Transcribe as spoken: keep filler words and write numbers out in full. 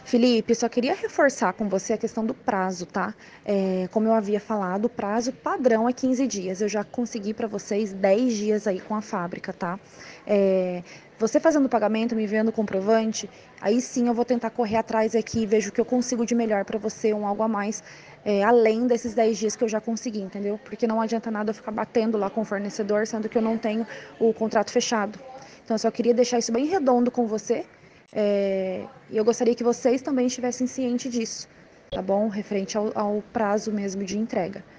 Felipe, só queria reforçar com você a questão do prazo, tá? É, como eu havia falado, o prazo padrão é quinze dias. Eu já consegui para vocês dez dias aí com a fábrica, tá? É, você fazendo o pagamento, me enviando o comprovante, aí sim eu vou tentar correr atrás aqui e vejo o que eu consigo de melhor para você, um algo a mais, é, além desses dez dias que eu já consegui, entendeu? Porque não adianta nada eu ficar batendo lá com o fornecedor, sendo que eu não tenho o contrato fechado. Então, eu só queria deixar isso bem redondo com você. É, e eu gostaria que vocês também estivessem cientes disso, tá bom? Referente ao, ao prazo mesmo de entrega.